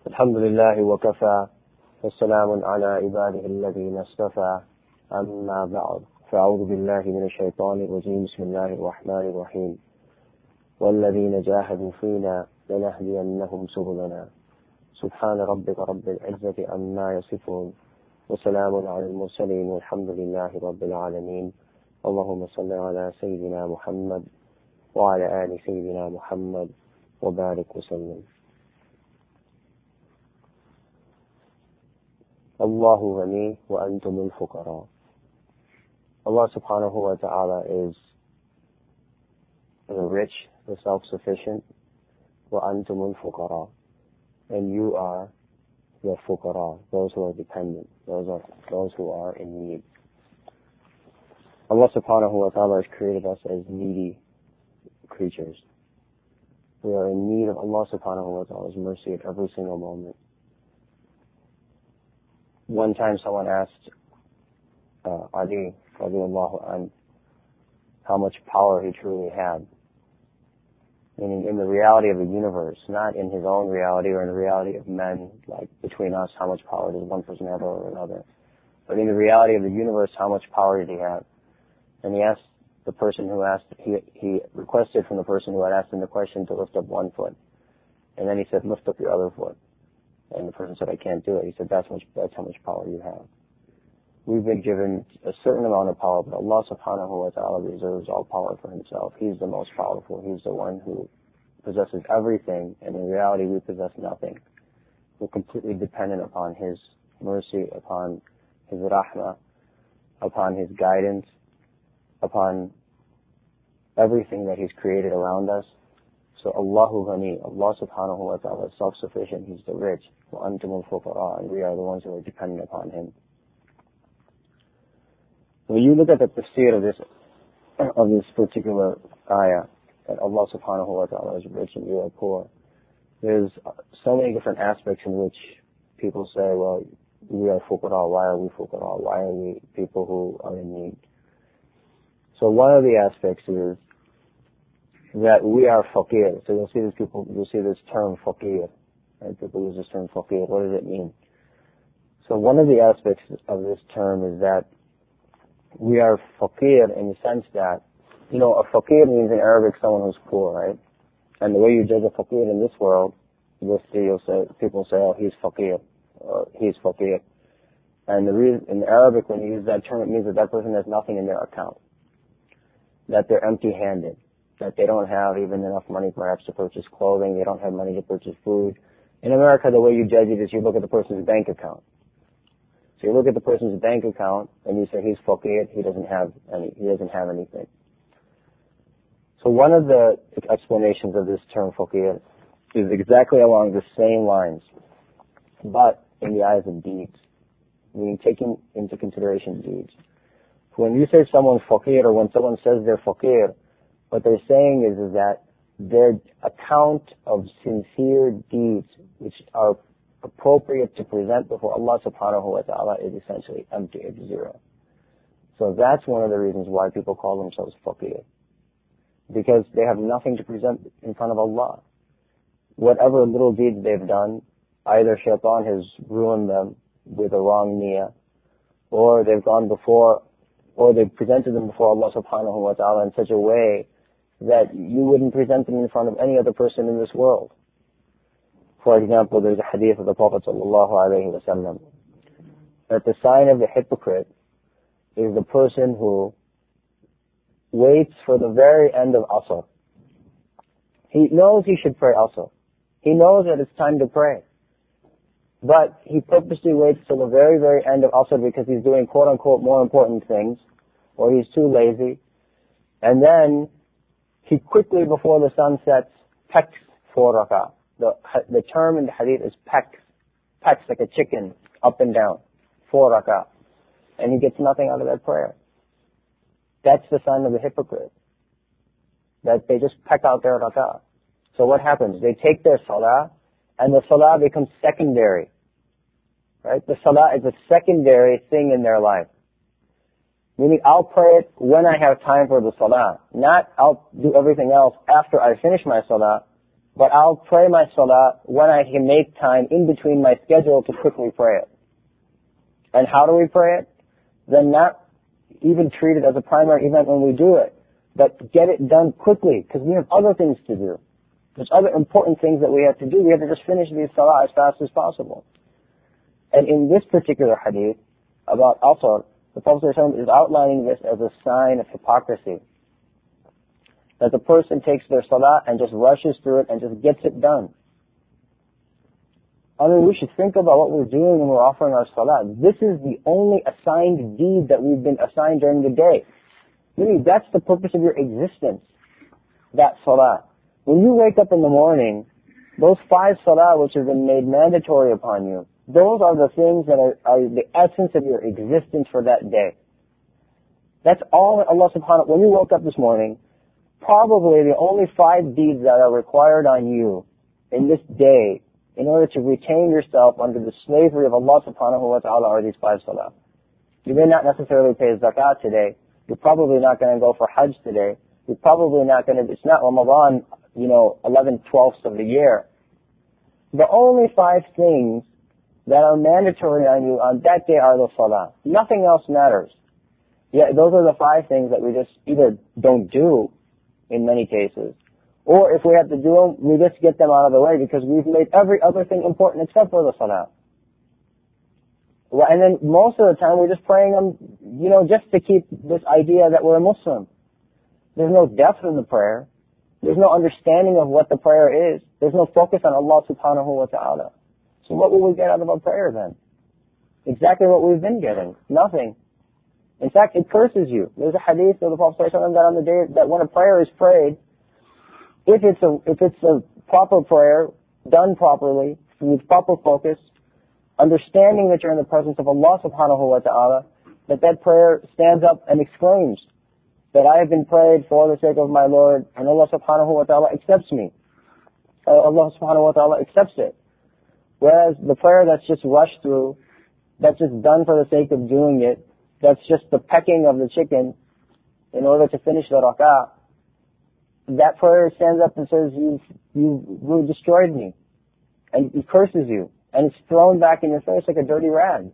الحمد لله وكفى والسلام على عباده الذين اصطفى أما بعد فأعوذ بالله من الشيطان الرجيم بسم الله الرحمن الرحيم والذين جاهدوا فينا لنهدينهم سبلنا سبحان ربك رب العزة عما يصفون وسلام على المرسلين والحمد لله رب العالمين اللهم صل على سيدنا محمد وعلى آل سيدنا محمد وبارك وسلم. Allahu ghani wa antumul fuqara. Allah subhanahu wa ta'ala is the rich, the self-sufficient, wa antumul fuqara. And you are the fuqara, those who are dependent, those who are in need. Allah subhanahu wa ta'ala has created us as needy creatures. We are in need of Allah subhanahu wa ta'ala's mercy at every single moment. One time someone asked Ali radiallahu anh how much power he truly had. Meaning in the reality of the universe, not in his own reality or in the reality of men, like between us, how much power does one person have over another. But in the reality of the universe, how much power did he have? And he asked the person who asked, he requested from the person who had asked him the question to lift up one foot. And then he said, lift up your other foot. And the person said, I can't do it. He said, that's how much power you have. We've been given a certain amount of power, but Allah subhanahu wa ta'ala reserves all power for himself. He's the most powerful. He's the one who possesses everything, and in reality we possess nothing. We're completely dependent upon His mercy, upon His rahmah, upon His guidance, upon everything that He's created around us. So Allahu ghani, Allah subhanahu wa ta'ala is self-sufficient, He's the rich, wa antumul fuqara, and we are the ones who are dependent upon Him. When you look at the tafsir of this particular ayah, that Allah subhanahu wa ta'ala is rich and you are poor, there's so many different aspects in which people say, well, we are fuqara, why are we fuqara, why are we people who are in need? So one of the aspects is that we are faqir. So you'll see this term faqir. Right? People use this term faqir. What does it mean? So one of the aspects of this term is that we are faqir in the sense that, a faqir means in Arabic someone who's poor, right? And the way you judge a faqir in this world, people say, oh, he's faqir, or he's faqir. And the reason, in Arabic, when you use that term, it means that person has nothing in their account. That they're empty-handed. That they don't have even enough money perhaps to purchase clothing, they don't have money to purchase food. In America, the way you judge it is you look at the person's bank account. So you look at the person's bank account and you say he's faqir, he doesn't have anything. So one of the explanations of this term faqir is exactly along the same lines, but in the eyes of deeds, meaning taking into consideration deeds. When you say someone's faqir, or when someone says they're faqir, what they're saying is that their account of sincere deeds which are appropriate to present before Allah subhanahu wa ta'ala is essentially empty, it's zero. So that's one of the reasons why people call themselves faqir. Because they have nothing to present in front of Allah. Whatever little deeds they've done, either shaitan has ruined them with a wrong niyyah, or they've presented them before Allah subhanahu wa ta'ala in such a way that you wouldn't present them in front of any other person in this world. For example, there's a hadith of the Prophet sallallahu alaihi wasallam that the sign of the hypocrite is the person who waits for the very end of Asr. He knows he should pray Asr. He knows that it's time to pray. But he purposely waits till the very, very end of Asr because he's doing quote unquote more important things, or he's too lazy. And then he quickly, before the sun sets, pecks 4 rak'ah. The term in the hadith is pecks like a chicken, up and down, 4 rak'ah. And he gets nothing out of that prayer. That's the sign of the hypocrite. That they just peck out their rak'ah. So what happens? They take their salah, and the salah becomes secondary. Right? The salah is a secondary thing in their life. Meaning I'll pray it when I have time for the salah. Not I'll do everything else after I finish my salah, but I'll pray my salah when I can make time in between my schedule to quickly pray it. And how do we pray it? Then not even treat it as a primary event when we do it, but get it done quickly, because we have other things to do. There's other important things that we have to do. We have to just finish these salah as fast as possible. And in this particular hadith about Asr, the Prophet ﷺ is outlining this as a sign of hypocrisy. That the person takes their salah and just rushes through it and just gets it done. I mean, we should think about what we're doing when we're offering our salah. This is the only assigned deed that we've been assigned during the day. Really, that's the purpose of your existence, that salah. When you wake up in the morning, those 5 salah which have been made mandatory upon you, those are the things that are the essence of your existence for that day. That's all that Allah subhanahu wa ta'ala, when you woke up this morning, probably the only 5 deeds that are required on you in this day in order to retain yourself under the slavery of Allah subhanahu wa ta'ala are these 5 salah. You may not necessarily pay zakat today. You're probably not going to go for Hajj today. You're probably not going to, it's not Ramadan, 11/12 of the year. The only 5 things that are mandatory on you on that day are the salah. Nothing else matters. Yeah, those are the 5 things that we just either don't do in many cases, or if we have to do them, we just get them out of the way because we've made every other thing important except for the salah. Well, and then most of the time we're just praying them, just to keep this idea that we're a Muslim. There's no depth in the prayer. There's no understanding of what the prayer is. There's no focus on Allah subhanahu wa ta'ala. So what will we get out of our prayer then? Exactly what we've been getting. Nothing. In fact, it curses you. There's a hadith of the Prophet ﷺ that on the day that when a prayer is prayed, if it's a proper prayer, done properly, with proper focus, understanding that you're in the presence of Allah subhanahu wa ta'ala, that prayer stands up and exclaims that I have been prayed for the sake of my Lord, and Allah subhanahu wa ta'ala accepts me. Allah subhanahu wa ta'ala accepts it. Whereas the prayer that's just rushed through, that's just done for the sake of doing it, that's just the pecking of the chicken in order to finish the rak'ah, that prayer stands up and says, you've destroyed me. And it curses you. And it's thrown back in your face like a dirty rag.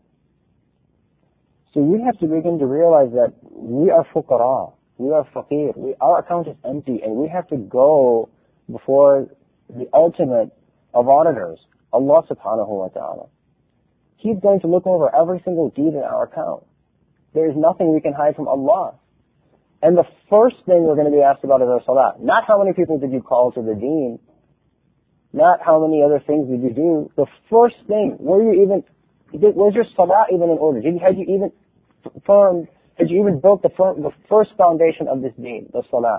So we have to begin to realize that we are fuqara. We are faqir. Our account is empty. And we have to go before the ultimate of auditors, Allah subhanahu wa ta'ala. He's going to look over every single deed in our account. There is nothing we can hide from Allah. And the first thing we're going to be asked about is our salah. Not how many people did you call to the deen. Not how many other things did you do. The first thing, was your salah even in order? Had you even built the first foundation of this deen, the salah?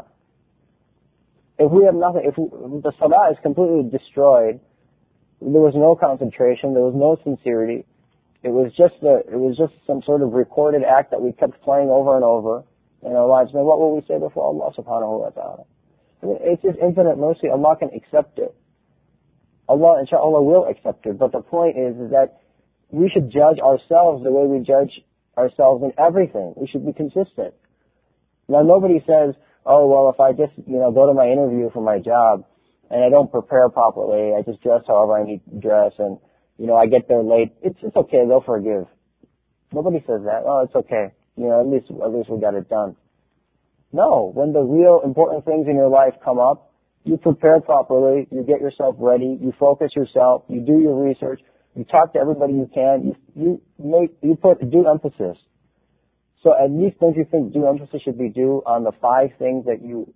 If we have nothing, if the salah is completely destroyed, there was no concentration, there was no sincerity. It was just some sort of recorded act that we kept playing over and over in our lives. Then what will we say before Allah subhanahu wa ta'ala? I mean, it's His infinite mercy. Allah can accept it. Allah, inshallah, will accept it. But the point is that we should judge ourselves the way we judge ourselves in everything. We should be consistent. Now, nobody says, oh, well, if I just, go to my interview for my job and I don't prepare properly, I just dress however I need to dress and, I get there late, it's okay, they'll forgive. Nobody says that. Oh, it's okay. At least we got it done. No, when the real important things in your life come up, you prepare properly, you get yourself ready, you focus yourself, you do your research, you talk to everybody you can, you put due emphasis. So at least don't you think due emphasis should be due on the 5 things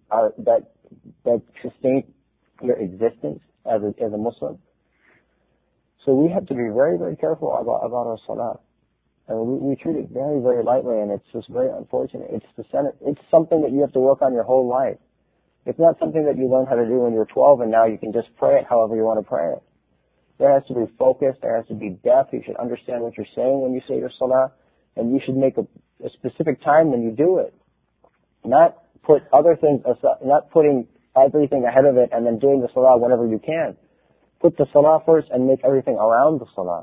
that sustain your existence as a Muslim? So we have to be very, very careful about our salah. And we treat it very, very lightly, and it's just very unfortunate. It's something that you have to work on your whole life. It's not something that you learn how to do when you're 12 and now you can just pray it however you want to pray it. There has to be focus, there has to be depth, you should understand what you're saying when you say your salah, and you should make a specific time when you do it. Not put other things aside, not putting everything ahead of it and then doing the salah whenever you can. Put the salah first and make everything around the salah.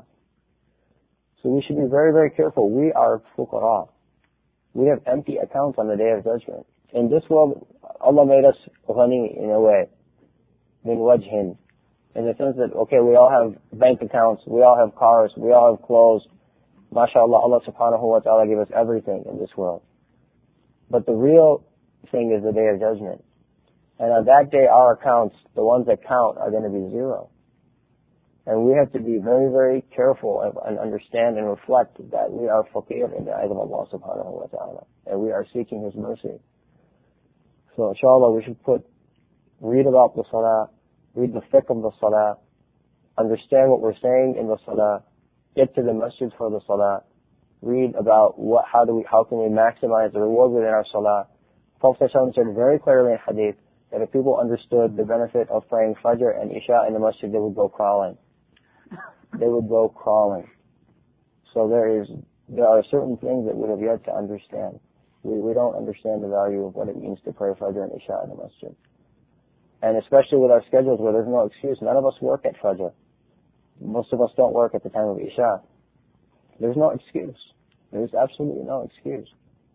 So we should be very, very careful. We are fuqara. We have empty accounts on the Day of Judgment. In this world, Allah made us ghani in a way. min wajhin. In the sense that, okay, we all have bank accounts, we all have cars, we all have clothes. MashaAllah, Allah subhanahu wa ta'ala gave us everything in this world. But the real thing is the day of judgment. And on that day, our accounts, the ones that count, are going to be zero. And we have to be very, very careful and understand and reflect that we are faqir in the eyes of Allah subhanahu wa ta'ala. And we are seeking His mercy. So inshallah, we should read about the salah, read the fiqh of the salah, understand what we're saying in the salah, get to the masjid for the salah, read about how can we maximize the reward within our salah. Prophet ﷺ said very clearly in hadith that if people understood the benefit of praying Fajr and Isha in the masjid, they would go crawling. They would go crawling. So there are certain things that we have yet to understand. We don't understand the value of what it means to pray Fajr and Isha in the masjid. And especially with our schedules where there's no excuse. None of us work at Fajr. Most of us don't work at the time of Isha. There's no excuse. There's absolutely no excuse.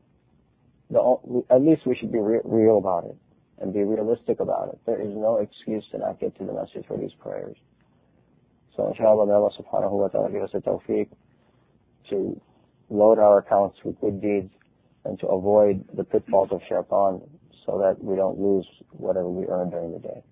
At least we should be real about it and be realistic about it. There is no excuse to not get to the masjid for these prayers. So inshallah, may Allah subhanahu wa ta'ala give us a tawfiq to load our accounts with good deeds and to avoid the pitfalls of shaitan so that we don't lose whatever we earn during the day.